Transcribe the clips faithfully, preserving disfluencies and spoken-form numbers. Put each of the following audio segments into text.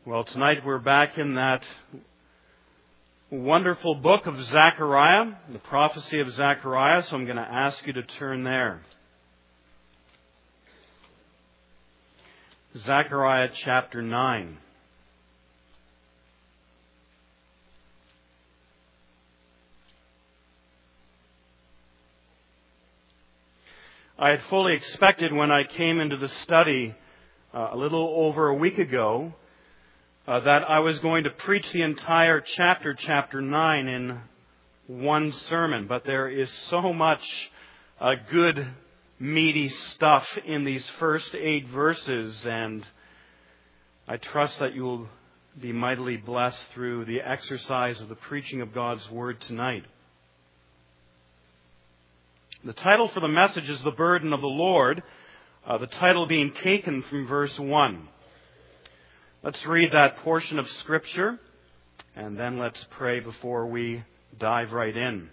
Well, tonight we're back in that wonderful book of Zechariah, the prophecy of Zechariah, so I'm going to ask you to turn there. Zechariah chapter nine. I had fully expected when I came into the study uh, a little over a week ago uh, that I was going to preach the entire chapter, chapter nine, in one sermon. But there is so much uh, good, meaty stuff in these first eight verses, and I trust that you will be mightily blessed through the exercise of the preaching of God's Word tonight. The title for the message is The Burden of the Lord, uh, the title being taken from verse one. Let's read that portion of Scripture, and then let's pray before we dive right in.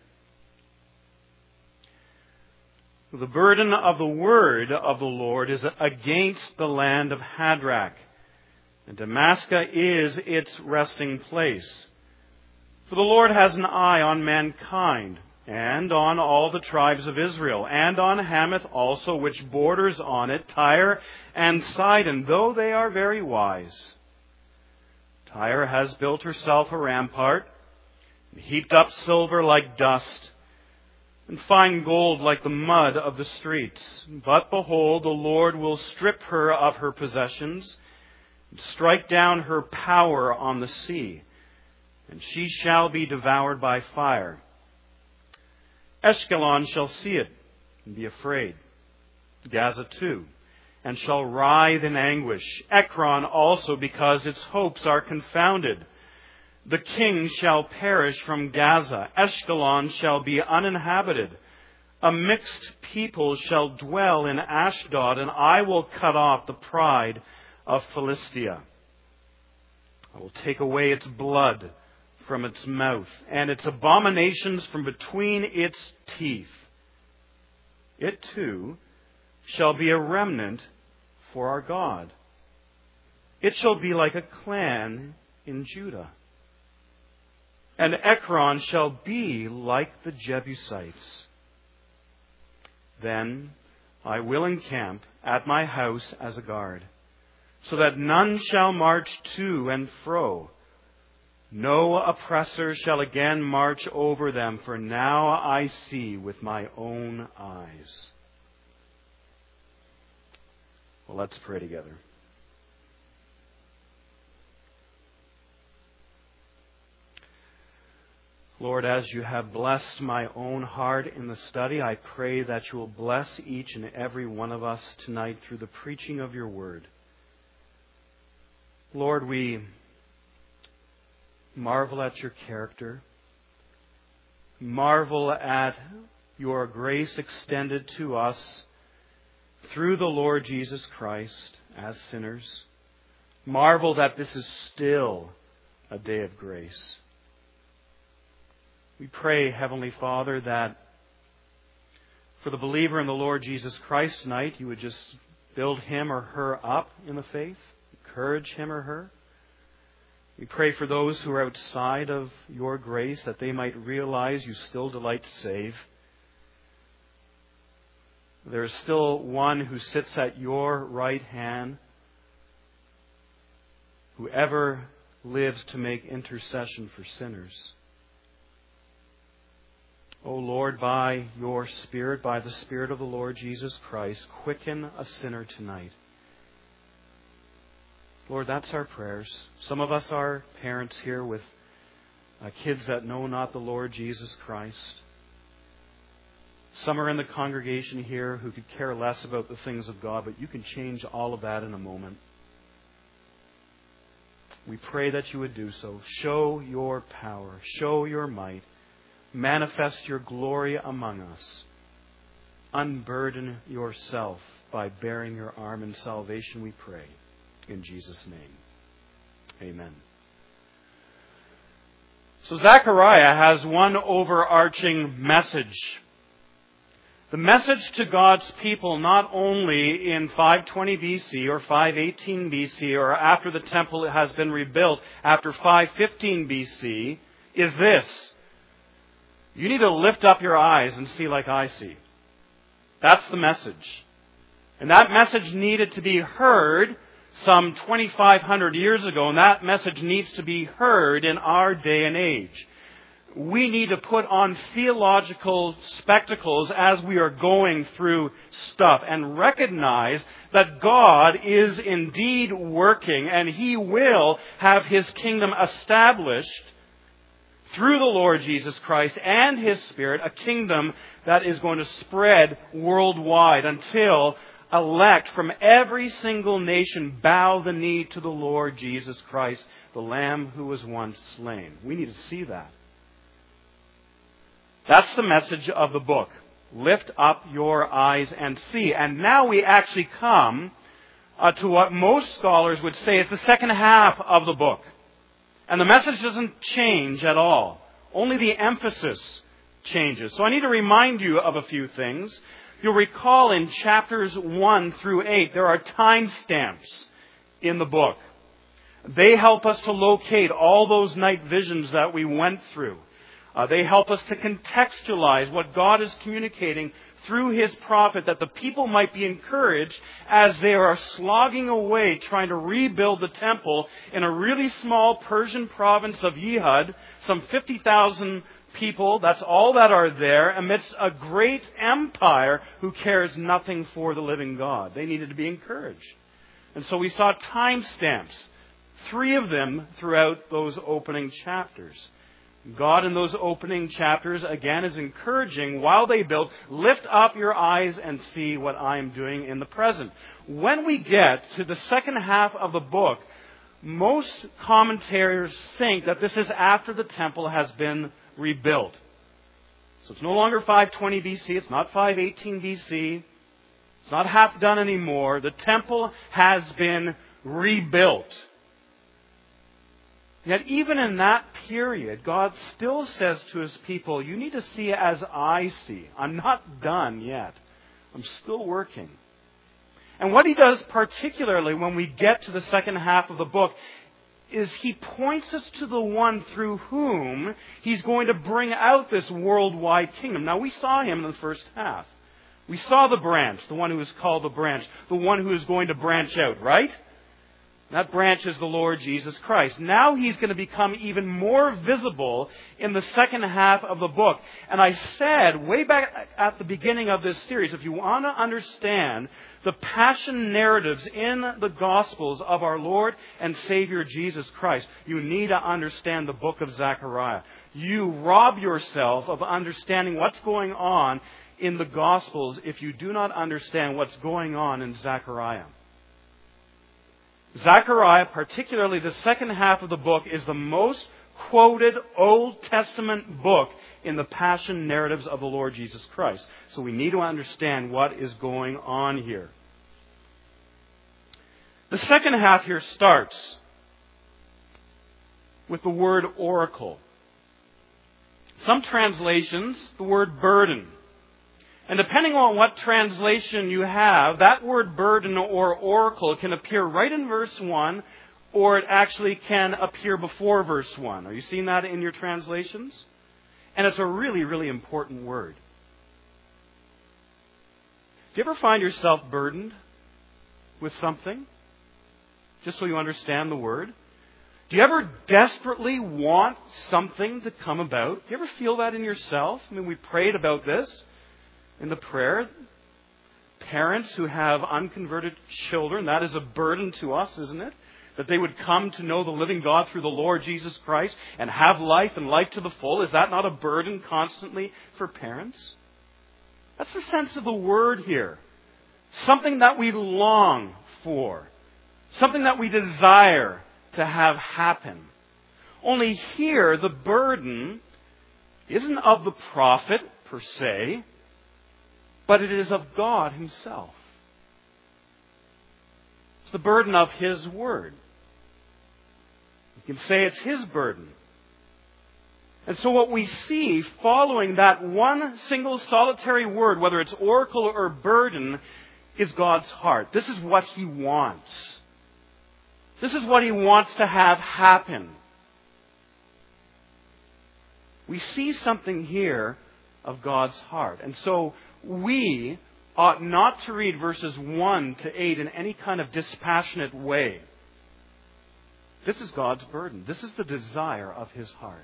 The burden of the word of the Lord is against the land of Hadrach, and Damascus is its resting place. For the Lord has an eye on mankind, and on all the tribes of Israel, and on Hamath also, which borders on it, Tyre and Sidon, though they are very wise. Tyre has built herself a rampart, and heaped up silver like dust, and fine gold like the mud of the streets. But behold, the Lord will strip her of her possessions, and strike down her power on the sea, and she shall be devoured by fire. Ashkelon shall see it and be afraid, Gaza too, and shall writhe in anguish. Ekron also, because its hopes are confounded. The king shall perish from Gaza. Ashkelon shall be uninhabited. A mixed people shall dwell in Ashdod, and I will cut off the pride of Philistia. I will take away its blood from its mouth, and its abominations from between its teeth. It too shall be a remnant for our God. It shall be like a clan in Judah. And Ekron shall be like the Jebusites. Then I will encamp at my house as a guard, so that none shall march to and fro. No oppressor shall again march over them, for now I see with my own eyes. Well, let's pray together. Lord, as you have blessed my own heart in the study, I pray that you will bless each and every one of us tonight through the preaching of your word. Lord, we marvel at your character. Marvel at your grace extended to us through the Lord Jesus Christ as sinners. Marvel that this is still a day of grace. We pray, Heavenly Father, that for the believer in the Lord Jesus Christ tonight, you would just build him or her up in the faith, encourage him or her. We pray for those who are outside of your grace, that they might realize you still delight to save. There is still one who sits at your right hand, who ever lives to make intercession for sinners. O Lord, by your Spirit, by the Spirit of the Lord Jesus Christ, quicken a sinner tonight. Lord, that's our prayers. Some of us are parents here with uh, kids that know not the Lord Jesus Christ. Some are in the congregation here who could care less about the things of God, but you can change all of that in a moment. We pray that you would do so. Show your power. Show your might. Manifest your glory among us. Unburden yourself by bearing your arm in salvation, we pray. In Jesus' name. Amen. So Zechariah has one overarching message. The message to God's people, not only in five twenty B C or five eighteen B C or after the temple has been rebuilt after five fifteen B C, is this. You need to lift up your eyes and see like I see. That's the message. And that message needed to be heard some twenty-five hundred years ago, and that message needs to be heard in our day and age. We need to put on theological spectacles as we are going through stuff and recognize that God is indeed working, and He will have His kingdom established through the Lord Jesus Christ and His Spirit, a kingdom that is going to spread worldwide until elect from every single nation bow the knee to the Lord Jesus Christ, the Lamb who was once slain. We need to see that. That's the message of the book. Lift up your eyes and see. And now we actually come uh, to what most scholars would say is the second half of the book. And the message doesn't change at all. Only the emphasis changes. So I need to remind you of a few things. You'll recall in chapters one through eight, there are timestamps in the book. They help us to locate all those night visions that we went through. Uh, they help us to contextualize what God is communicating through His prophet, that the people might be encouraged as they are slogging away trying to rebuild the temple in a really small Persian province of Yehud, some fifty thousand people, that's all that are there, amidst a great empire who cares nothing for the living God. They needed to be encouraged. And so we saw timestamps, three of them throughout those opening chapters. God in those opening chapters, again, is encouraging while they build, lift up your eyes and see what I am doing in the present. When we get to the second half of the book, most commentators think that this is after the temple has been rebuilt. So it's no longer five twenty B C, it's not five eighteen B C, it's not half done anymore. The temple has been rebuilt. Yet even in that period, God still says to His people, you need to see as I see. I'm not done yet. I'm still working. And what He does particularly when we get to the second half of the book is He points us to the one through whom He's going to bring out this worldwide kingdom. Now, we saw Him in the first half. We saw the branch, the one who is called the branch, the one who is going to branch out, right? That branch is the Lord Jesus Christ. Now He's going to become even more visible in the second half of the book. And I said way back at the beginning of this series, if you want to understand the passion narratives in the Gospels of our Lord and Savior Jesus Christ, you need to understand the book of Zechariah. You rob yourself of understanding what's going on in the Gospels if you do not understand what's going on in Zechariah. Zechariah, particularly the second half of the book, is the most quoted Old Testament book in the passion narratives of the Lord Jesus Christ. So we need to understand what is going on here. The second half here starts with the word oracle. Some translations, the word burden. And depending on what translation you have, that word burden or oracle can appear right in verse one, or it actually can appear before verse one. Are you seeing that in your translations? And it's a really, really important word. Do you ever find yourself burdened with something? Just so you understand the word. Do you ever desperately want something to come about? Do you ever feel that in yourself? I mean, we prayed about this in the prayer. Parents who have unconverted children, that is a burden to us, isn't it? That they would come to know the living God through the Lord Jesus Christ and have life and life to the full. Is that not a burden constantly for parents? That's the sense of the word here. Something that we long for. Something that we desire to have happen. Only here, the burden isn't of the prophet per se, but it is of God Himself. It's the burden of His Word. You can say it's His burden. And so what we see following that one single solitary word, whether it's oracle or burden, is God's heart. This is what He wants. This is what He wants to have happen. We see something here of God's heart. And so we ought not to read verses one to eight in any kind of dispassionate way. This is God's burden. This is the desire of His heart.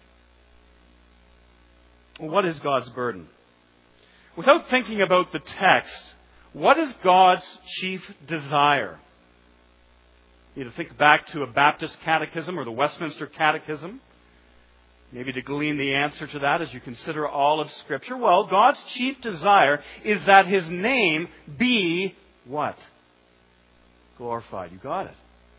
What is God's burden? Without thinking about the text, what is God's chief desire? You need to think back to a Baptist catechism or the Westminster Catechism, maybe to glean the answer to that as you consider all of Scripture. Well, God's chief desire is that His name be what? Glorified. You got it.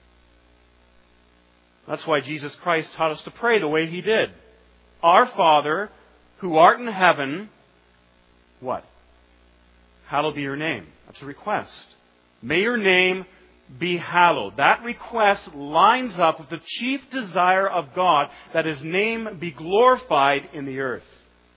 That's why Jesus Christ taught us to pray the way He did. Our Father, who art in heaven, what? Hallowed be your name. That's a request. May your name be hallowed. That request lines up with the chief desire of God, that His name be glorified in the earth.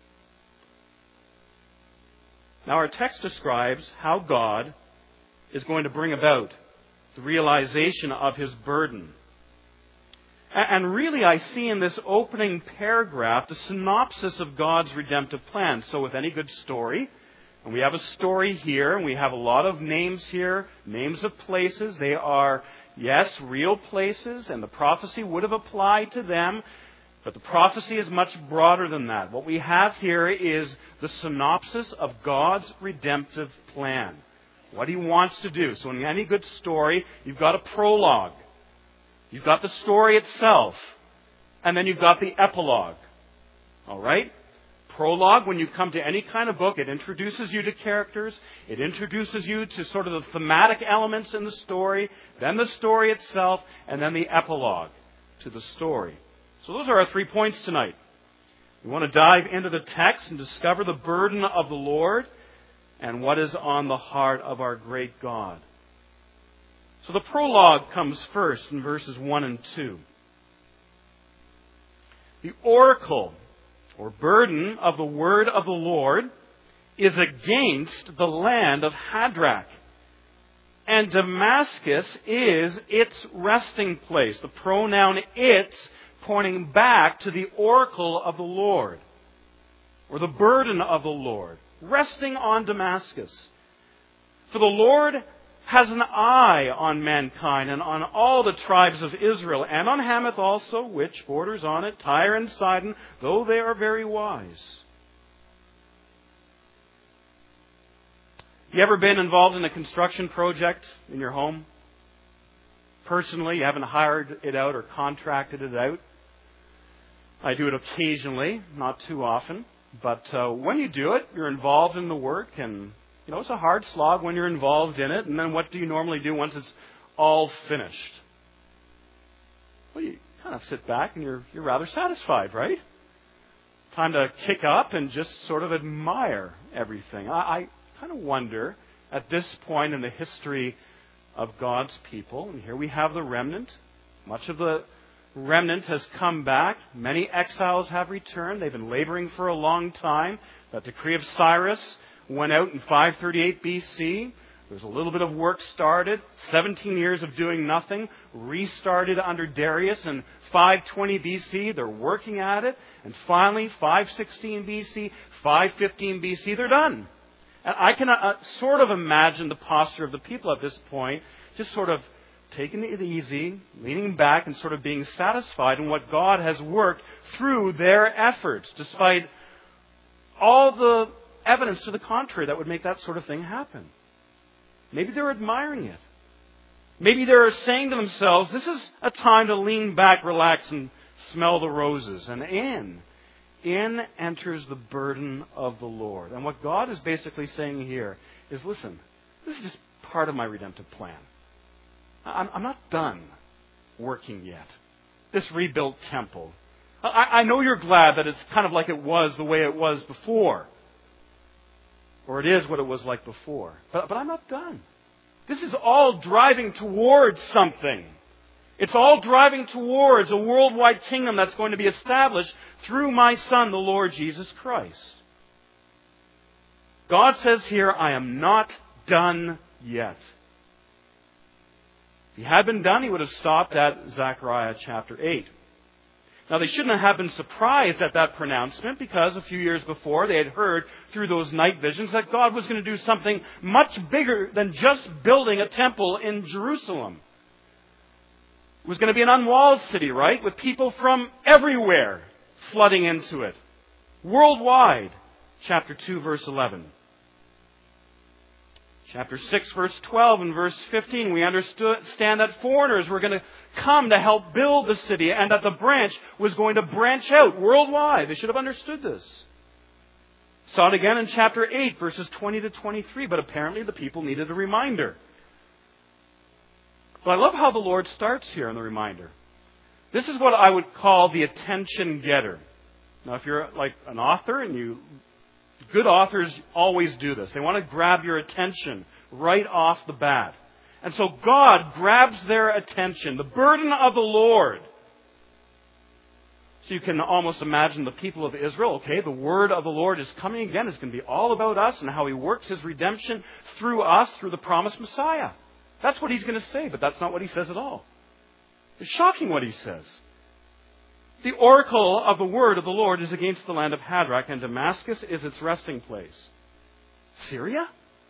Now our text describes how God is going to bring about the realization of His burden. And really, I see in this opening paragraph the synopsis of God's redemptive plan. So with any good story, and we have a story here, and we have a lot of names here, names of places. They are, yes, real places, and the prophecy would have applied to them. But the prophecy is much broader than that. What we have here is the synopsis of God's redemptive plan. What He wants to do. So in any good story, you've got a prologue. You've got the story itself, and then you've got the epilogue. All right? Prologue, when you come to any kind of book, it introduces you to characters. It introduces you to sort of the thematic elements in the story, then the story itself, and then the epilogue to the story. So those are our three points tonight. We want to dive into the text and discover the burden of the Lord and what is on the heart of our great God. So the prologue comes first in verses one and two. The oracle or burden of the word of the Lord is against the land of Hadrach. And Damascus is its resting place. The pronoun it pointing back to the oracle of the Lord, or the burden of the Lord, resting on Damascus. For the Lord has an eye on mankind and on all the tribes of Israel, and on Hamath also, which borders on it, Tyre and Sidon, though they are very wise. You ever been involved in a construction project in your home? Personally, you haven't hired it out or contracted it out. I do it occasionally, not too often. But uh, when you do it, you're involved in the work, and you know it's a hard slog when you're involved in it. And then what do you normally do once it's all finished? Well, you kind of sit back and you're you're rather satisfied, right? Time to kick up and just sort of admire everything. I, I kind of wonder at this point in the history of God's people, and here we have the remnant. Much of the remnant has come back. Many exiles have returned. They've been laboring for a long time. That decree of Cyrus went out in five thirty-eight B C. There's a little bit of work started. seventeen years of doing nothing. Restarted under Darius in five twenty B C. They're working at it. And finally, five sixteen B C, five fifteen B C, they're done. And I can uh, sort of imagine the posture of the people at this point, just sort of taking it easy, leaning back and sort of being satisfied in what God has worked through their efforts, despite all the evidence to the contrary that would make that sort of thing happen. Maybe they're admiring it. Maybe they're saying to themselves, this is a time to lean back, relax, and smell the roses. And in, in enters the burden of the Lord. And what God is basically saying here is, listen, this is just part of my redemptive plan. I'm not done working yet. This rebuilt temple. I know you're glad that it's kind of like it was the way it was before. Or it is what it was like before. But, but I'm not done. This is all driving towards something. It's all driving towards a worldwide kingdom that's going to be established through my Son, the Lord Jesus Christ. God says here, I am not done yet. If he had been done, he would have stopped at Zechariah chapter eight. Now, they shouldn't have been surprised at that pronouncement because a few years before they had heard through those night visions that God was going to do something much bigger than just building a temple in Jerusalem. It was going to be an unwalled city, right? With people from everywhere flooding into it. Worldwide. Chapter two, verse eleven. Chapter six, verse twelve and verse fifteen, we understand that foreigners were going to come to help build the city and that the branch was going to branch out worldwide. They should have understood this. Saw it again in chapter eight, verses twenty to twenty-three, but apparently the people needed a reminder. But I love how the Lord starts here in the reminder. This is what I would call the attention getter. Now, if you're like an author and you... Good authors always do this. They want to grab your attention right off the bat. And so God grabs their attention. The burden of the Lord. So you can almost imagine the people of Israel. Okay, the word of the Lord is coming again. It's going to be all about us and how He works His redemption through us, through the promised Messiah. That's what He's going to say, but that's not what He says at all. It's shocking what He says. The oracle of the word of the Lord is against the land of Hadrach, and Damascus is its resting place. Syria?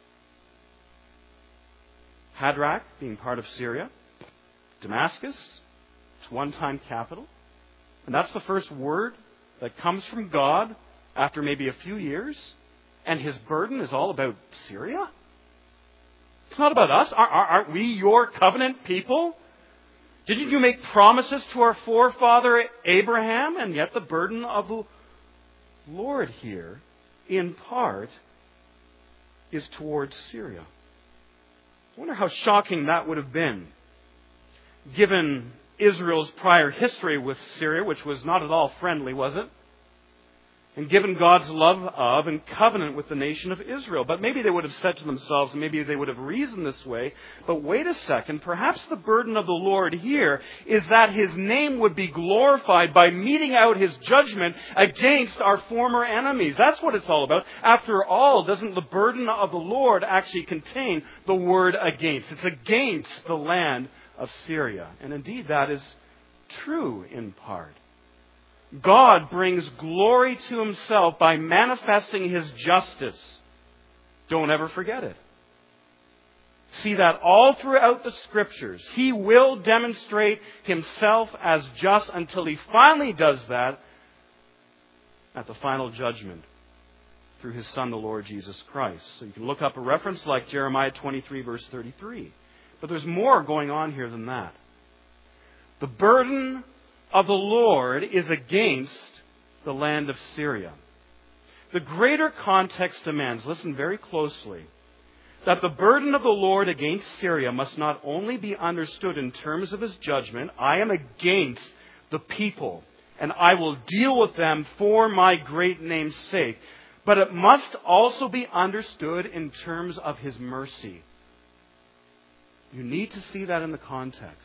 Hadrach being part of Syria. Damascus, its one-time capital. And that's the first word that comes from God after maybe a few years. And His burden is all about Syria? It's not about us. Aren't we your covenant people? Didn't you make promises to our forefather Abraham? And yet the burden of the Lord here, in part, is towards Syria. I wonder how shocking that would have been, given Israel's prior history with Syria, which was not at all friendly, was it? And given God's love of and covenant with the nation of Israel. But maybe they would have said to themselves, and maybe they would have reasoned this way, but wait a second, perhaps the burden of the Lord here is that His name would be glorified by meting out His judgment against our former enemies. That's what it's all about. After all, doesn't the burden of the Lord actually contain the word against? It's against the land of Syria. And indeed, that is true in part. God brings glory to Himself by manifesting His justice. Don't ever forget it. See that all throughout the Scriptures. He will demonstrate Himself as just until He finally does that at the final judgment through His Son, the Lord Jesus Christ. So you can look up a reference like Jeremiah twenty-three, verse thirty-three. But there's more going on here than that. The burden of the Lord is against the land of Syria. The greater context demands, listen very closely, that the burden of the Lord against Syria must not only be understood in terms of His judgment, I am against the people, and I will deal with them for my great name's sake, but it must also be understood in terms of His mercy. You need to see that in the context.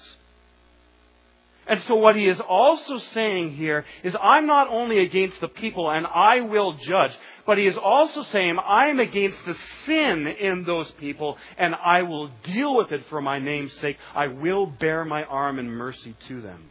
And so what He is also saying here is, I'm not only against the people and I will judge, but He is also saying, I am against the sin in those people and I will deal with it for my name's sake. I will bear my arm in mercy to them.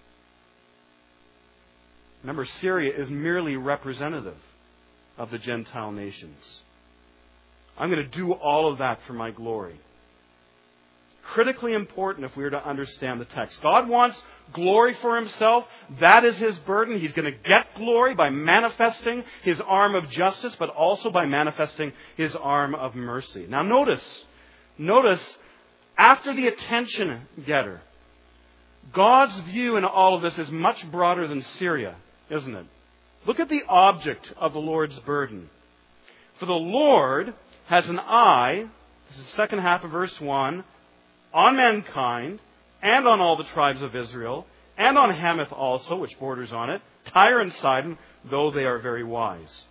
Remember, Syria is merely representative of the Gentile nations. I'm going to do all of that for my glory. Critically important if we are to understand the text. God wants glory for Himself. That is His burden. He's going to get glory by manifesting His arm of justice, but also by manifesting His arm of mercy. Now notice, notice, after the attention getter, God's view in all of this is much broader than Syria, isn't it? Look at the object of the Lord's burden. For the Lord has an eye, this is the second half of verse one, on mankind, and on all the tribes of Israel, and on Hamath also, which borders on it, Tyre and Sidon, though they are very wise.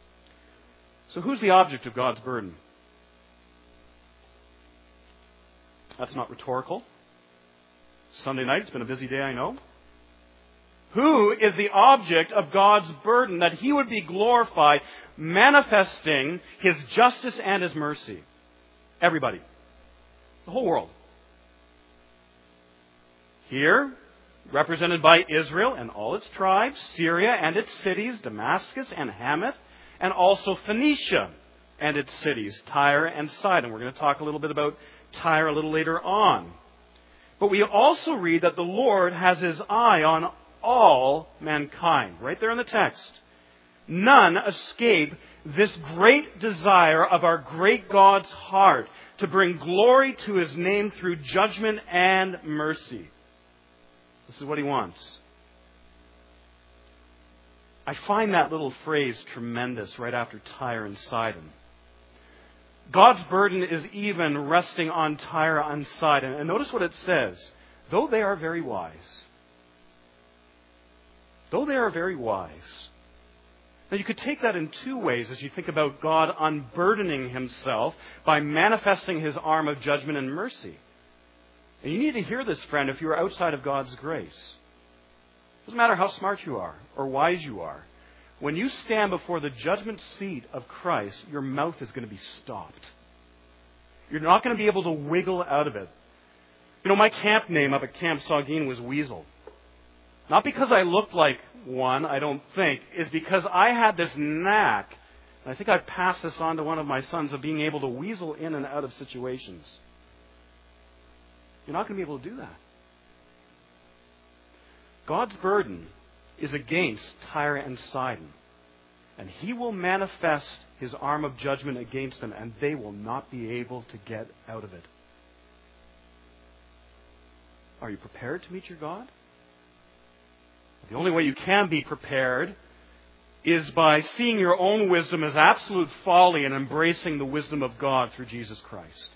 So who's the object of God's burden? That's not rhetorical. Sunday night. It's been a busy day, I know. Who is the object of God's burden that He would be glorified, manifesting His justice and His mercy? Everybody. The whole world. Here, represented by Israel and all its tribes, Syria and its cities, Damascus and Hamath, and also Phoenicia and its cities, Tyre and Sidon. We're going to talk a little bit about Tyre a little later on. But we also read that the Lord has His eye on all mankind. Right there in the text. None escape this great desire of our great God's heart to bring glory to His name through judgment and mercy. This is what He wants. I find that little phrase tremendous right after Tyre and Sidon. God's burden is even resting on Tyre and Sidon. And notice what it says. Though they are very wise. Though they are very wise. Now you could take that in two ways as you think about God unburdening Himself by manifesting His arm of judgment and mercy. And you need to hear this, friend, if you are outside of God's grace. It doesn't matter how smart you are or wise you are. When you stand before the judgment seat of Christ, your mouth is going to be stopped. You're not going to be able to wiggle out of it. You know, my camp name up at Camp Saugeen was Weasel. Not because I looked like one, I don't think. It's because I had this knack, and I think I've passed this on to one of my sons, of being able to weasel in and out of situations. You're not going to be able to do that. God's burden is against Tyre and Sidon. And He will manifest His arm of judgment against them, and they will not be able to get out of it. Are you prepared to meet your God? The only way you can be prepared is by seeing your own wisdom as absolute folly and embracing the wisdom of God through Jesus Christ.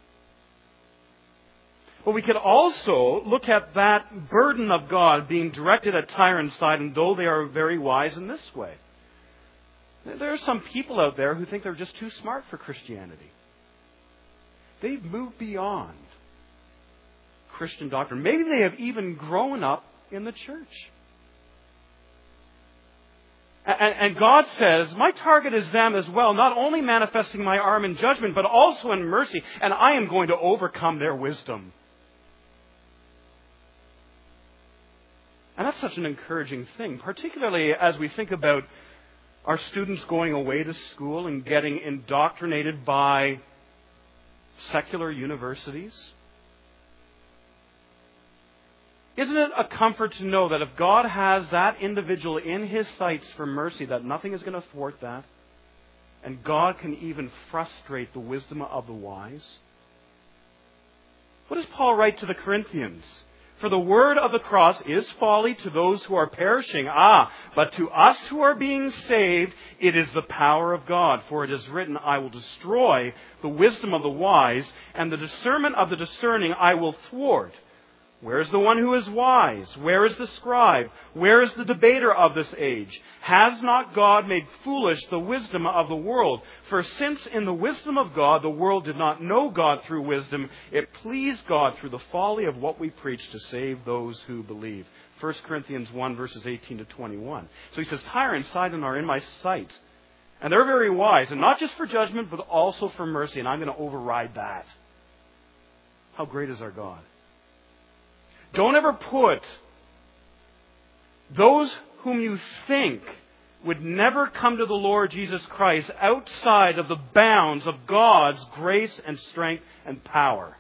But we could also look at that burden of God being directed at Tyre and Sidon, though they are very wise, in this way. There are some people out there who think they're just too smart for Christianity. They've moved beyond Christian doctrine. Maybe they have even grown up in the church. And God says, my target is them as well, not only manifesting my arm in judgment, but also in mercy, and I am going to overcome their wisdom. And that's such an encouraging thing, particularly as we think about our students going away to school and getting indoctrinated by secular universities. Isn't it a comfort to know that if God has that individual in His sights for mercy, that nothing is going to thwart that? And God can even frustrate the wisdom of the wise? What does Paul write to the Corinthians? For the word of the cross is folly to those who are perishing. Ah, but to us who are being saved, it is the power of God. For it is written, I will destroy the wisdom of the wise, and the discernment of the discerning I will thwart. Where is the one who is wise? Where is the scribe? Where is the debater of this age? Has not God made foolish the wisdom of the world? For since in the wisdom of God the world did not know God through wisdom, it pleased God through the folly of what we preach to save those who believe. First Corinthians one, verses eighteen to twenty-one. So he says, Tyre and Sidon are in my sight. And they're very wise, and not just for judgment, but also for mercy. And I'm going to override that. How great is our God? Don't ever put those whom you think would never come to the Lord Jesus Christ outside of the bounds of God's grace and strength and power.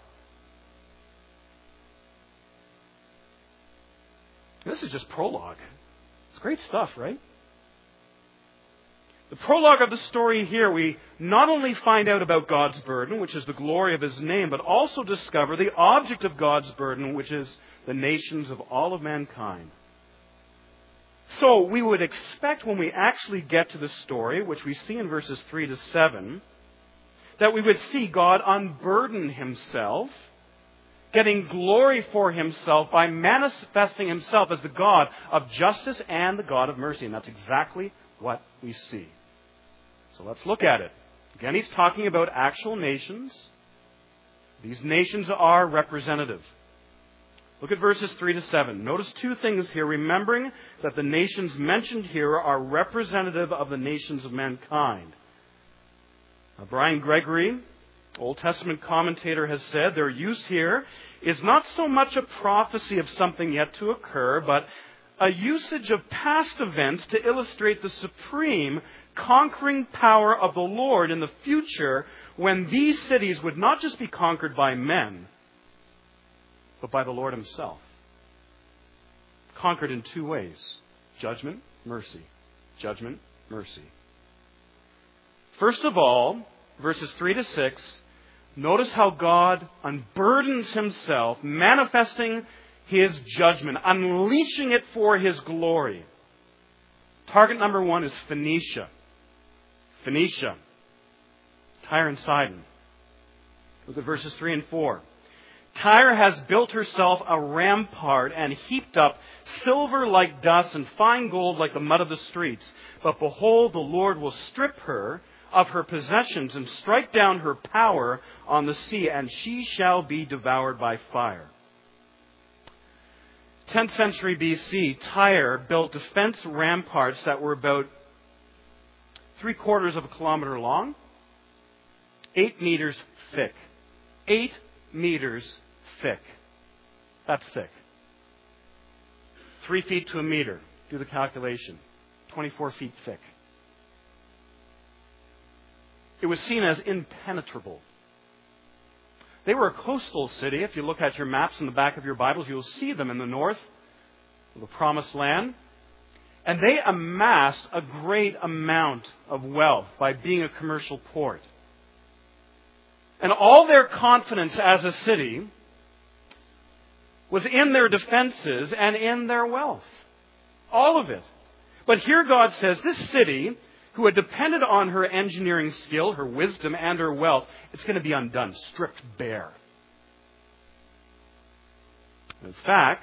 This is just prologue. It's great stuff, right? The prologue of the story here, we not only find out about God's burden, which is the glory of His name, but also discover the object of God's burden, which is the nations of all of mankind. So we would expect when we actually get to the story, which we see in verses three to seven, that we would see God unburden Himself, getting glory for Himself by manifesting Himself as the God of justice and the God of mercy. And that's exactly what we see. So let's look at it. Again, he's talking about actual nations. These nations are representative. Look at verses three to seven. Notice two things here, remembering that the nations mentioned here are representative of the nations of mankind. Now, Brian Gregory, Old Testament commentator, has said their use here is not so much a prophecy of something yet to occur, but a usage of past events to illustrate the supreme conquering power of the Lord in the future, when these cities would not just be conquered by men, but by the Lord Himself. Conquered in two ways: judgment, mercy. Judgment, mercy. First of all, verses three to six, notice how God unburdens Himself, manifesting His judgment, unleashing it for His glory. Target number one is Phoenicia. Phoenicia. Tyre and Sidon. Look at verses three and four. Tyre has built herself a rampart and heaped up silver like dust and fine gold like the mud of the streets. But behold, the Lord will strip her of her possessions and strike down her power on the sea, and she shall be devoured by fire. tenth century B C, Tyre built defense ramparts that were about three quarters of a kilometer long, eight meters thick. Eight meters thick. That's thick. Three feet to a meter. Do the calculation. twenty-four feet thick. It was seen as impenetrable. They were a coastal city. If you look at your maps in the back of your Bibles, you'll see them in the north, the Promised Land. And they amassed a great amount of wealth by being a commercial port. And all their confidence as a city was in their defenses and in their wealth. All of it. But here God says, this city, who had depended on her engineering skill, her wisdom, and her wealth, it's going to be undone, stripped bare. In fact,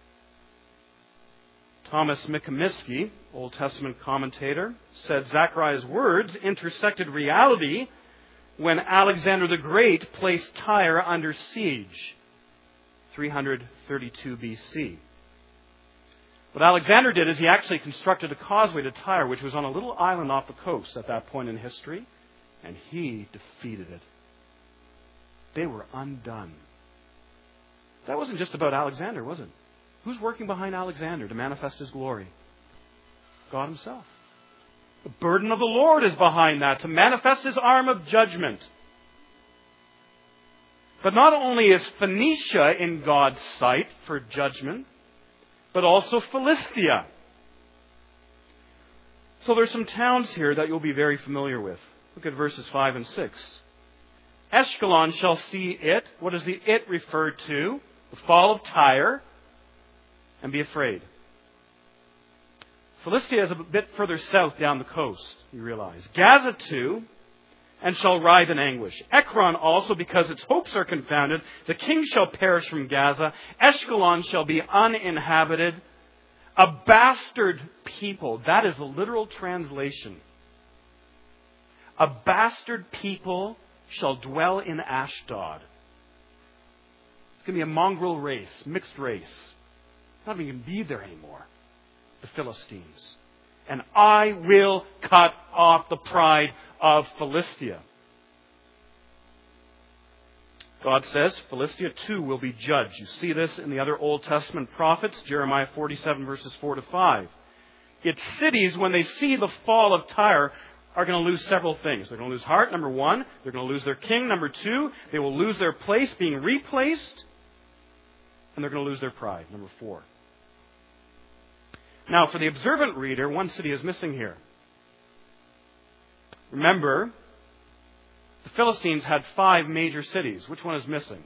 Thomas Mikimiski, Old Testament commentator, said Zechariah's words intersected reality when Alexander the Great placed Tyre under siege, three thirty-two B C. What Alexander did is he actually constructed a causeway to Tyre, which was on a little island off the coast at that point in history, and he defeated it. They were undone. That wasn't just about Alexander, was it? Who's working behind Alexander to manifest his glory? God Himself. The burden of the Lord is behind that, to manifest His arm of judgment. But not only is Phoenicia in God's sight for judgment, but also Philistia. So there's some towns here that you'll be very familiar with. Look at verses five and six. Ashkelon shall see it. What does the it refer to? The fall of Tyre, and be afraid. Philistia is a bit further south down the coast, you realize. Gaza too, and shall writhe in anguish. Ekron also, because its hopes are confounded. The king shall perish from Gaza. Ashkelon shall be uninhabited. A bastard people. That is the literal translation. A bastard people shall dwell in Ashdod. It's going to be a mongrel race, mixed race. Not even going to be there anymore. The Philistines. And I will cut off the pride of Philistia. God says Philistia too will be judged. You see this in the other Old Testament prophets, Jeremiah forty-seven verses four to five. Its cities, when they see the fall of Tyre, are going to lose several things. They're going to lose heart, number one. They're going to lose their king, number two. They will lose their place being replaced. And they're going to lose their pride, number four. Now, for the observant reader, one city is missing here. Remember, the Philistines had five major cities. Which one is missing? Do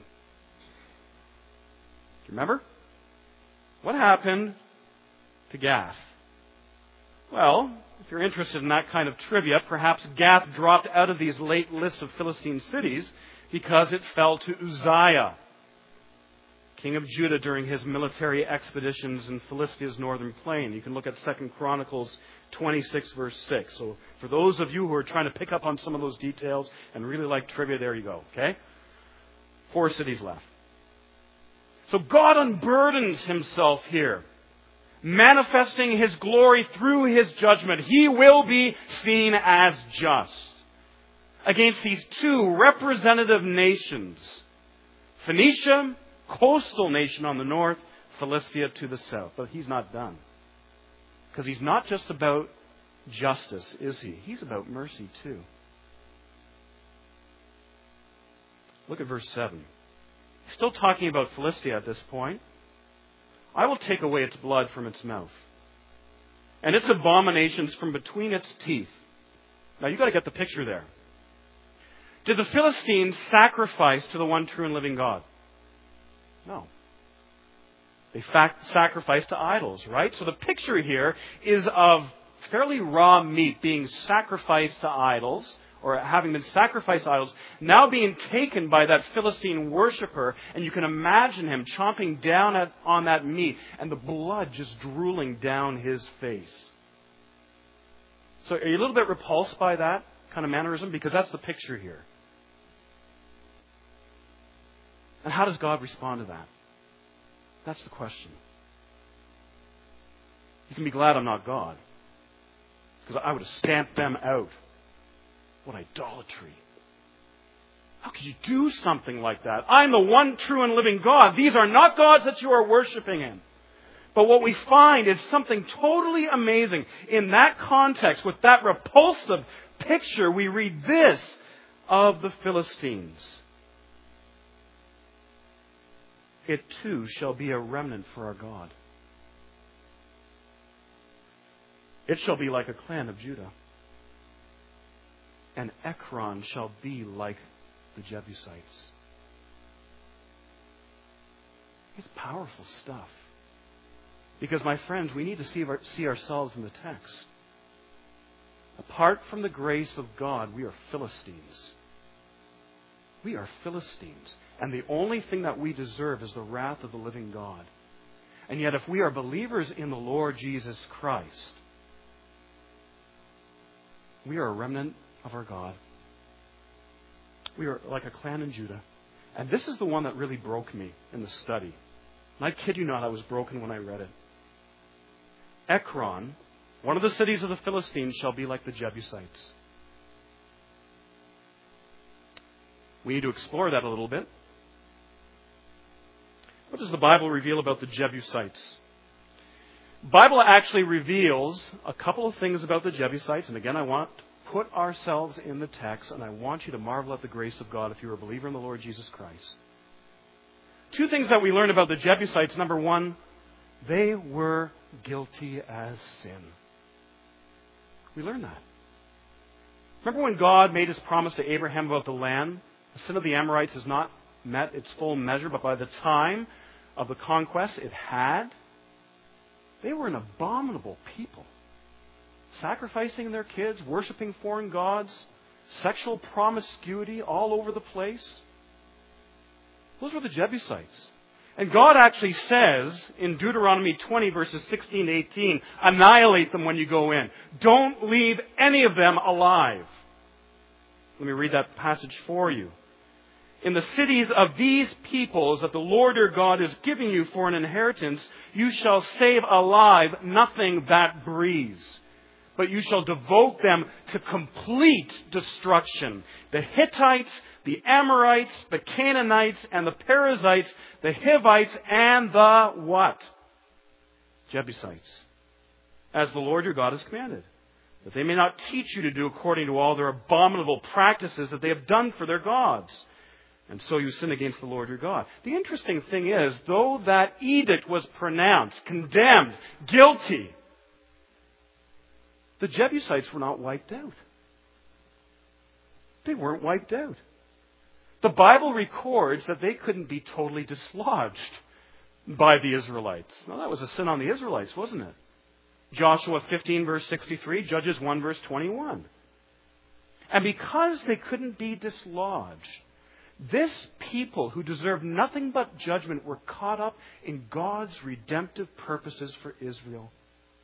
you remember? What happened to Gath? Well, if you're interested in that kind of trivia, perhaps Gath dropped out of these late lists of Philistine cities because it fell to Uzziah, king of Judah, during his military expeditions in Philistia's northern plain. You can look at Second Chronicles twenty-six, verse six. So for those of you who are trying to pick up on some of those details and really like trivia, there you go. Okay? Four cities left. So God unburdens himself here, manifesting his glory through his judgment. He will be seen as just against these two representative nations. Phoenicia, coastal nation on the north, Philistia to the south. But he's not done. Because he's not just about justice, is he? He's about mercy too. Look at verse seven. He's still talking about Philistia at this point. I will take away its blood from its mouth, and its abominations from between its teeth. Now you've got to get the picture there. Did the Philistines sacrifice to the one true and living God? No. They fact sacrificed to idols, right? So the picture here is of fairly raw meat being sacrificed to idols, or having been sacrificed to idols, now being taken by that Philistine worshiper, and you can imagine him chomping down at, on that meat, and the blood just drooling down his face. So are you a little bit repulsed by that kind of mannerism? Because that's the picture here. And how does God respond to that? That's the question. You can be glad I'm not God, because I would have stamped them out. What idolatry. How could you do something like that? I'm the one true and living God. These are not gods that you are worshiping in. But what we find is something totally amazing. In that context, with that repulsive picture, we read this of the Philistines. It too shall be a remnant for our God. It shall be like a clan of Judah. And Ekron shall be like the Jebusites. It's powerful stuff. Because, my friends, we need to see, our, see ourselves in the text. Apart from the grace of God, we are Philistines. We are Philistines. And the only thing that we deserve is the wrath of the living God. And yet, if we are believers in the Lord Jesus Christ, we are a remnant of our God. We are like a clan in Judah. And this is the one that really broke me in the study. And I kid you not, I was broken when I read it. Ekron, one of the cities of the Philistines, shall be like the Jebusites. We need to explore that a little bit. What does the Bible reveal about the Jebusites? The Bible actually reveals a couple of things about the Jebusites. And again, I want to put ourselves in the text, and I want you to marvel at the grace of God if you're a believer in the Lord Jesus Christ. Two things that we learn about the Jebusites. Number one, they were guilty as sin. We learn that. Remember when God made his promise to Abraham about the land? The sin of the Amorites has not met its full measure, but by the time of the conquest, it had. They were an abominable people. Sacrificing their kids, worshiping foreign gods, sexual promiscuity all over the place. Those were the Jebusites. And God actually says in Deuteronomy twenty, verses sixteen to eighteen, annihilate them when you go in. Don't leave any of them alive. Let me read that passage for you. In the cities of these peoples that the Lord your God is giving you for an inheritance, you shall save alive nothing that breathes, but you shall devote them to complete destruction. The Hittites, the Amorites, the Canaanites, and the Perizzites, the Hivites, and the what? Jebusites. As the Lord your God has commanded, that they may not teach you to do according to all their abominable practices that they have done for their gods. And so you sin against the Lord your God. The interesting thing is, though that edict was pronounced, condemned, guilty, the Jebusites were not wiped out. They weren't wiped out. The Bible records that they couldn't be totally dislodged by the Israelites. Now, that was a sin on the Israelites, wasn't it? Joshua fifteen, verse sixty-three, Judges one, verse twenty-one. And because they couldn't be dislodged, this people who deserved nothing but judgment were caught up in God's redemptive purposes for Israel.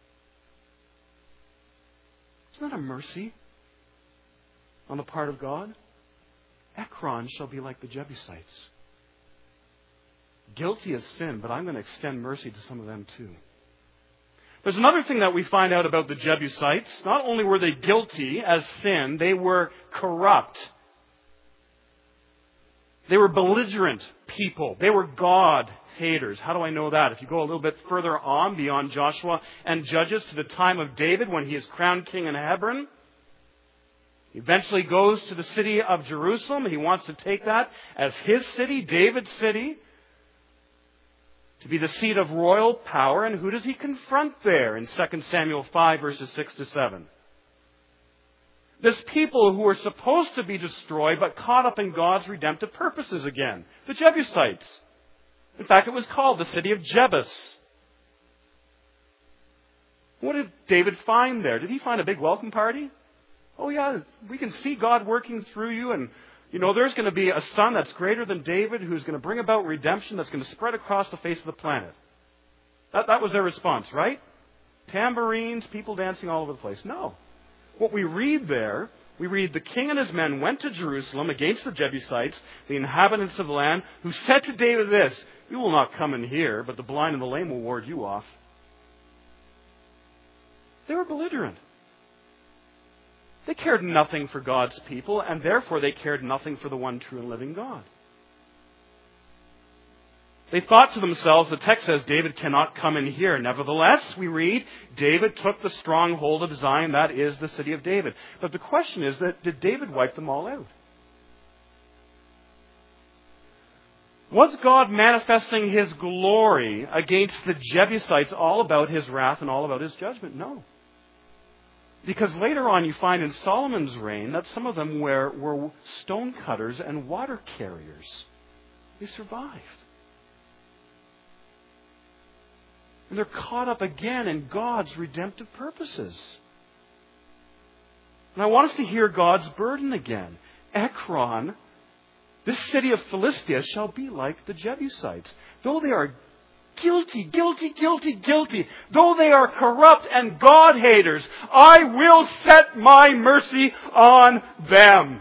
Isn't that a mercy on the part of God? Ekron shall be like the Jebusites. guilty as sin, but I'm going to extend mercy to some of them too. There's another thing that we find out about the Jebusites. Not only were they guilty as sin, they were corrupt. They were belligerent people. They were God haters. How do I know that? If you go a little bit further on beyond Joshua and Judges to the time of David when he is crowned king in Hebron, he eventually goes to the city of Jerusalem and he wants to take that as his city, David's city, to be the seat of royal power. And who does he confront there in Second Samuel five, verses six to seven? This people who were supposed to be destroyed, but caught up in God's redemptive purposes again. The Jebusites. In fact, it was called the city of Jebus. What did David find there? Did he find a big welcome party? Oh yeah, we can see God working through you, and you know, there's going to be a son that's greater than David who's going to bring about redemption that's going to spread across the face of the planet. That, that was their response, right? Tambourines, people dancing all over the place. No. What we read there, we read, the king and his men went to Jerusalem against the Jebusites, the inhabitants of the land, who said to David this, you will not come in here, but the blind and the lame will ward you off. They were belligerent. They cared nothing for God's people, and therefore they cared nothing for the one true and living God. They thought to themselves, the text says David cannot come in here. Nevertheless, we read, David took the stronghold of Zion, that is the city of David. But the question is, that did David wipe them all out? Was God manifesting His glory against the Jebusites all about His wrath and all about His judgment? No. Because later on you find in Solomon's reign that some of them were, were stonecutters and water carriers. They survived. And they're caught up again in God's redemptive purposes. And I want us to hear God's burden again. Ekron, this city of Philistia, shall be like the Jebusites. Though they are guilty, guilty, guilty, guilty, though they are corrupt and God-haters, I will set my mercy on them.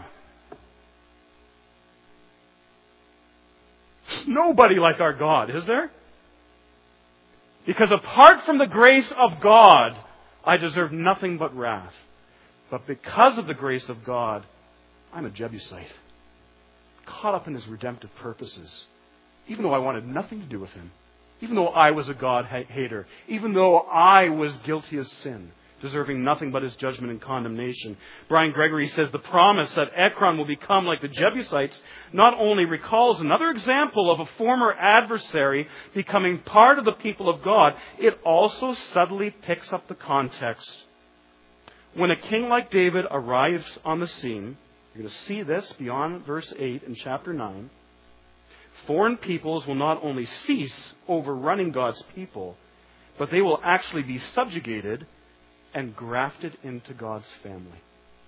Nobody like our God, is there? Because apart from the grace of God, I deserve nothing but wrath. But because of the grace of God, I'm a Jebusite. Caught up in His redemptive purposes. Even though I wanted nothing to do with Him. Even though I was a God-hater. Even though I was guilty as sin. Deserving nothing but His judgment and condemnation. Brian Gregory says the promise that Ekron will become like the Jebusites not only recalls another example of a former adversary becoming part of the people of God, it also subtly picks up the context. When a king like David arrives on the scene, you're going to see this beyond verse eight in chapter nine, foreign peoples will not only cease overrunning God's people, but they will actually be subjugated and grafted into God's family.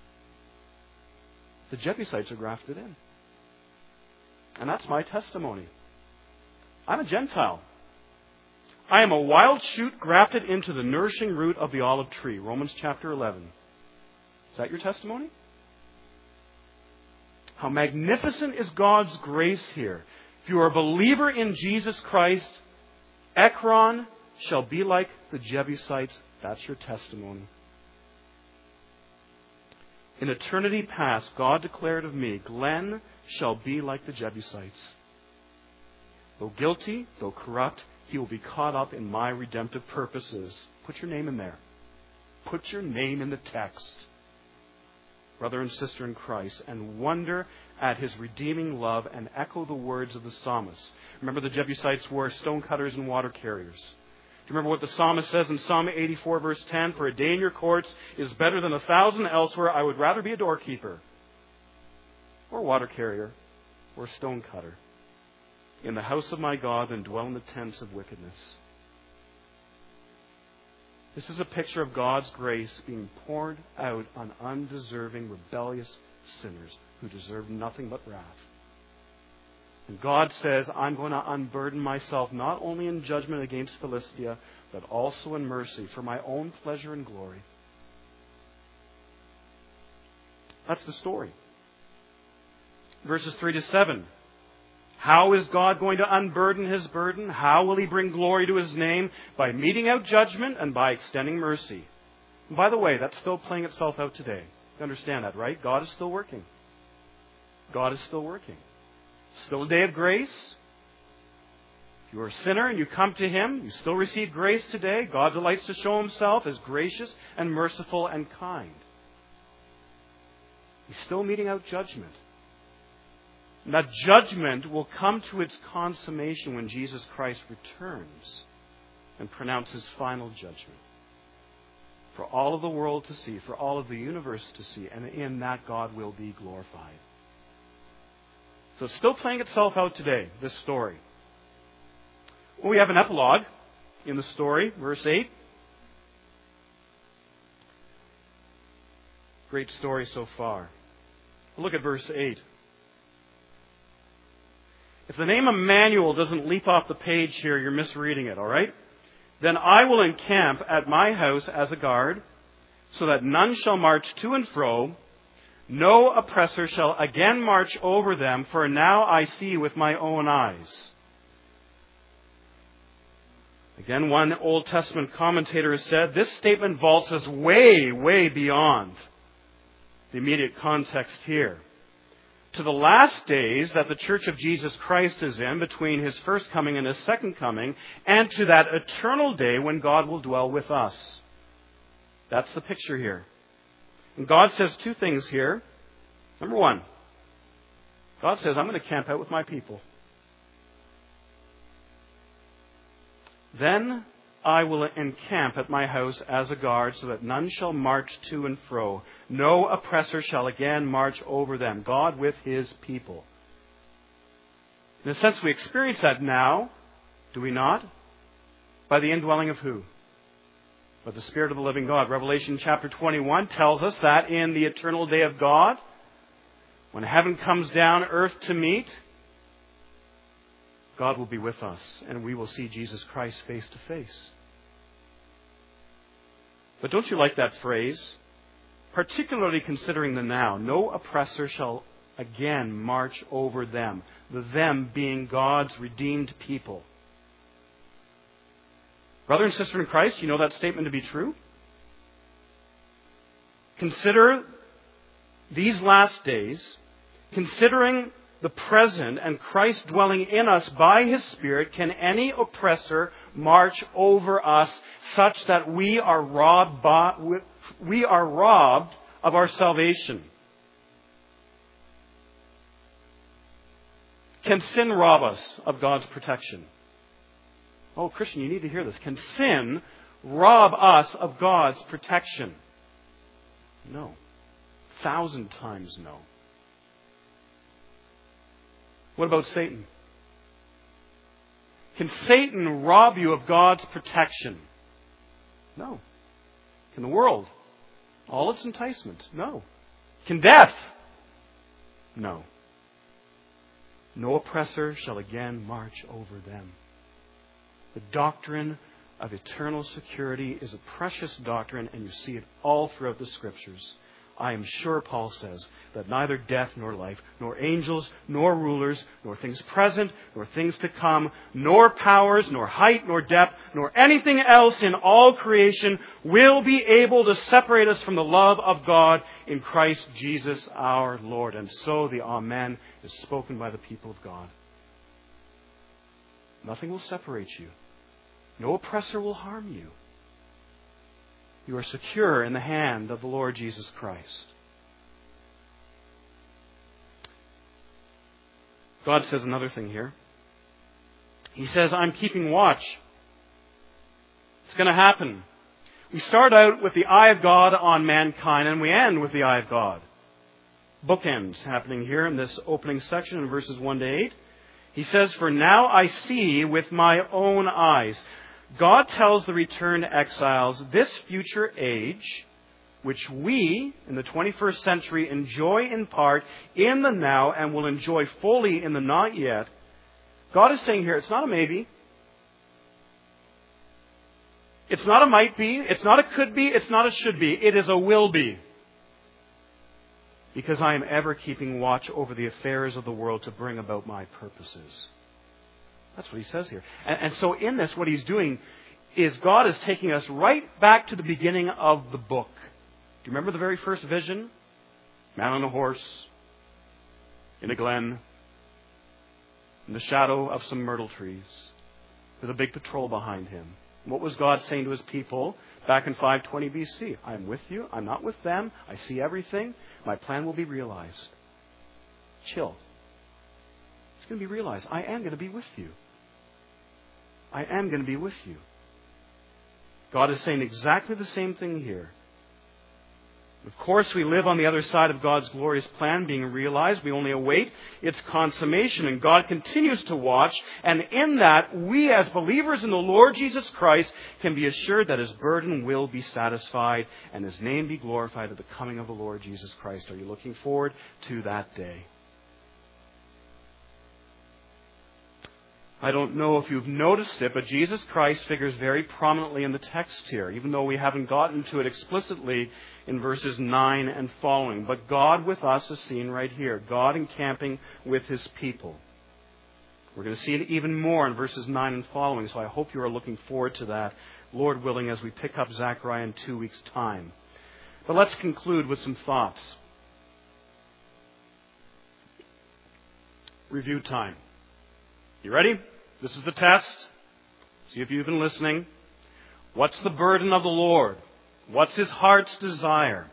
The Jebusites are grafted in. And that's my testimony. I'm a Gentile. I am a wild shoot grafted into the nourishing root of the olive tree. Romans chapter eleven. Is that your testimony? How magnificent is God's grace here. If you are a believer in Jesus Christ, Ekron shall be like the Jebusites. That's your testimony. In eternity past, God declared of me, Glenn shall be like the Jebusites. Though guilty, though corrupt, he will be caught up in my redemptive purposes. Put your name in there. Put your name in the text, brother and sister in Christ, and wonder at His redeeming love and echo the words of the psalmist. Remember, the Jebusites were stonecutters and water carriers. Do you remember what the psalmist says in Psalm eighty-four, verse ten? For a day in your courts is better than a thousand elsewhere. I would rather be a doorkeeper, or a water carrier, or a stonecutter in the house of my God than dwell in the tents of wickedness. This is a picture of God's grace being poured out on undeserving, rebellious sinners who deserve nothing but wrath. And God says, I'm going to unburden myself not only in judgment against Philistia, but also in mercy for my own pleasure and glory. That's the story. Verses three to seven. How is God going to unburden His burden? How will He bring glory to His name? By meting out judgment and by extending mercy. And by the way, that's still playing itself out today. You understand that, right? God is still working. God is still working. Still a day of grace. If you are a sinner and you come to Him, you still receive grace today. God delights to show Himself as gracious and merciful and kind. He's still meting out judgment. And that judgment will come to its consummation when Jesus Christ returns and pronounces final judgment. For all of the world to see, for all of the universe to see, and in that God will be glorified. So it's still playing itself out today, this story. Well, we have an epilogue in the story, verse eight. Great story so far. Look at verse eight. If the name Emmanuel doesn't leap off the page here, you're misreading it, all right? Then I will encamp at my house as a guard, so that none shall march to and fro. No oppressor shall again march over them, for now I see with my own eyes. Again, one Old Testament commentator has said, this statement vaults us way, way beyond the immediate context here. To the last days that the Church of Jesus Christ is in, between His first coming and His second coming, and to that eternal day when God will dwell with us. That's the picture here. And God says two things here. Number one, God says, I'm going to camp out with my people. Then I will encamp at my house as a guard, so that none shall march to and fro. No oppressor shall again march over them. God with His people. In a sense, we experience that now, do we not? By the indwelling of who? By the Spirit of the living God. Revelation chapter twenty-one tells us that in the eternal day of God, when heaven comes down, earth to meet, God will be with us, and we will see Jesus Christ face to face. But don't you like that phrase? Particularly considering the now. No oppressor shall again march over them. The them being God's redeemed people. Brother and sister in Christ, you know that statement to be true? Consider these last days, considering the present and Christ dwelling in us by His Spirit, can any oppressor march over us such that we are robbed by, we are robbed of our salvation? Can sin rob us of God's protection? Oh, Christian, you need to hear this. Can sin rob us of God's protection? No. A thousand times no. What about Satan? Can Satan rob you of God's protection? No. Can the world? All its enticements? No. Can death? No. No oppressor shall again march over them. The doctrine of eternal security is a precious doctrine, and you see it all throughout the Scriptures. I am sure, Paul says, that neither death nor life, nor angels, nor rulers, nor things present, nor things to come, nor powers, nor height, nor depth, nor anything else in all creation will be able to separate us from the love of God in Christ Jesus our Lord. And so the Amen is spoken by the people of God. Nothing will separate you. No oppressor will harm you. You are secure in the hand of the Lord Jesus Christ. God says another thing here. He says, I'm keeping watch. It's going to happen. We start out with the eye of God on mankind, and we end with the eye of God. Bookends happening here in this opening section in verses one to eight. He says, for now I see with my own eyes. God tells the returned exiles, this future age, which we in the twenty-first century enjoy in part in the now and will enjoy fully in the not yet. God is saying here, it's not a maybe. It's not a might be. It's not a could be. It's not a should be. It is a will be. because I am ever keeping watch over the affairs of the world to bring about my purposes. That's what he says here. And, and so in this, what he's doing is God is taking us right back to the beginning of the book. Do you remember the very first vision? Man on a horse, in a glen, in the shadow of some myrtle trees, with a big patrol behind him. What was God saying to his people back in five twenty B C? I'm with you. I'm not with them. I see everything. My plan will be realized. Chill. It's going to be realized. I am going to be with you. I am going to be with you. God is saying exactly the same thing here. Of course, we live on the other side of God's glorious plan being realized. We only await its consummation, and God continues to watch. And in that, we as believers in the Lord Jesus Christ can be assured that His burden will be satisfied and His name be glorified at the coming of the Lord Jesus Christ. Are you looking forward to that day? I don't know if you've noticed it, but Jesus Christ figures very prominently in the text here, even though we haven't gotten to it explicitly in verses nine and following. But God with us is seen right here. God encamping with His people. We're going to see it even more in verses nine and following, so I hope you are looking forward to that, Lord willing, as we pick up Zechariah in two weeks' time. But let's conclude with some thoughts. Review time. You ready? This is the test. See if you've been listening. What's the burden of the Lord? What's His heart's desire?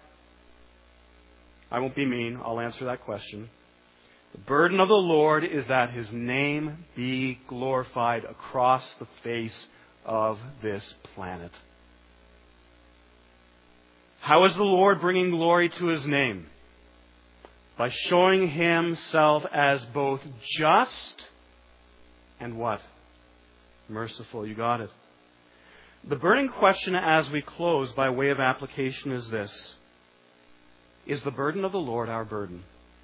I won't be mean. I'll answer that question. The burden of the Lord is that His name be glorified across the face of this planet. How is the Lord bringing glory to His name? By showing Himself as both just and what? Merciful. You got it. The burning question as we close by way of application is this. Is the burden of the Lord our burden?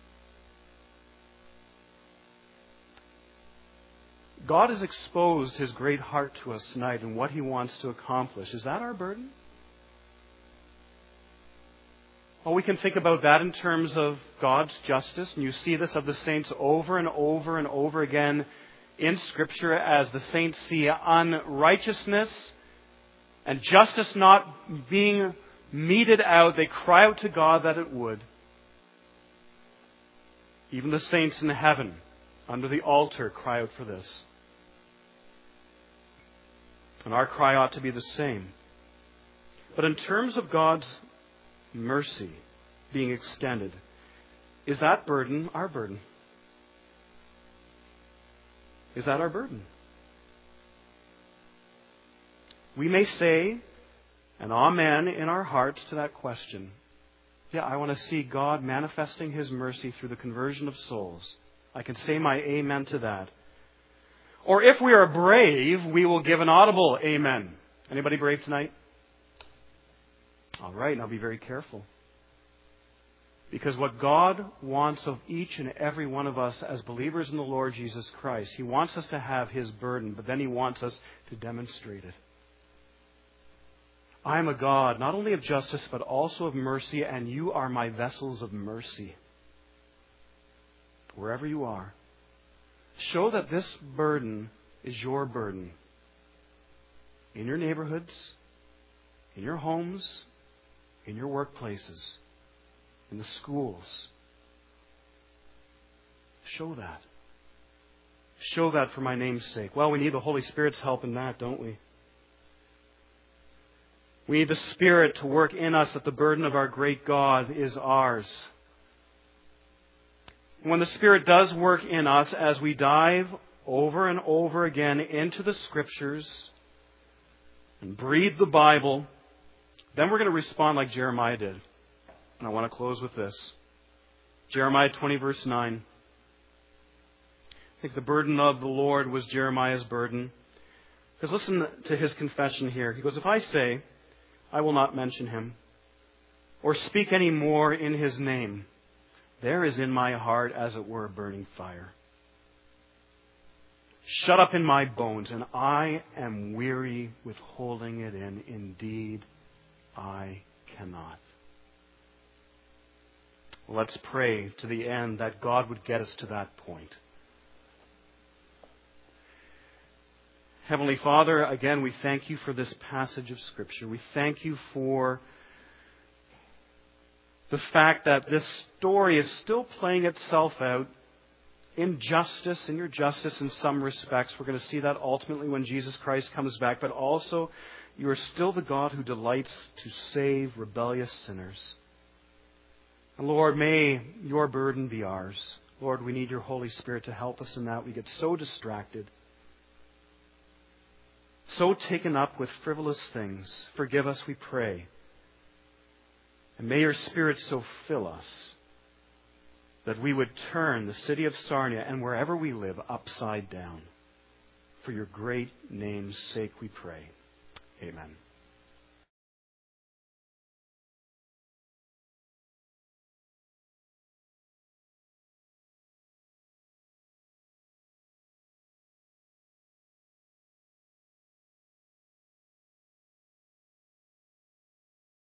God has exposed His great heart to us tonight and what He wants to accomplish. Is that our burden? Well, we can think about that in terms of God's justice. And you see this of the saints over and over and over again in Scripture as the saints see unrighteousness and justice not being meted out. They cry out to God that it would. Even the saints in heaven under the altar cry out for this. And our cry ought to be the same. But in terms of God's mercy being extended, is that burden our burden? Is that our burden? We may say an amen in our hearts to that question. Yeah, I want to see God manifesting His mercy through the conversion of souls. I can say my amen to that. Or if we are brave, we will give an audible amen. Anybody brave tonight? All right, now be very careful. Because what God wants of each and every one of us as believers in the Lord Jesus Christ, He wants us to have His burden, but then He wants us to demonstrate it. I am a God not only of justice, but also of mercy, and you are my vessels of mercy. Wherever you are, show that this burden is your burden. In your neighborhoods, in your homes, in your workplaces, in the schools. Show that. Show that for my name's sake. Well, we need the Holy Spirit's help in that, don't we? We need the Spirit to work in us that the burden of our great God is ours. When the Spirit does work in us as we dive over and over again into the Scriptures and breathe the Bible, then we're going to respond like Jeremiah did. And I want to close with this. Jeremiah twenty, verse nine. I think the burden of the Lord was Jeremiah's burden. Because listen to his confession here. He goes, if I say, I will not mention Him, or speak any more in His name, there is in my heart, as it were, a burning fire. Shut up in my bones, and I am weary with holding it in. Indeed, I cannot. Let's pray to the end that God would get us to that point. Heavenly Father, again, we thank you for this passage of Scripture. We thank you for the fact that this story is still playing itself out in justice, in your justice in some respects. We're going to see that ultimately when Jesus Christ comes back. But also, you are still the God who delights to save rebellious sinners. And Lord, may your burden be ours. Lord, we need your Holy Spirit to help us in that. We get so distracted, so taken up with frivolous things. Forgive us, we pray. And may your Spirit so fill us that we would turn the city of Sarnia and wherever we live upside down. For your great name's sake we pray. Amen.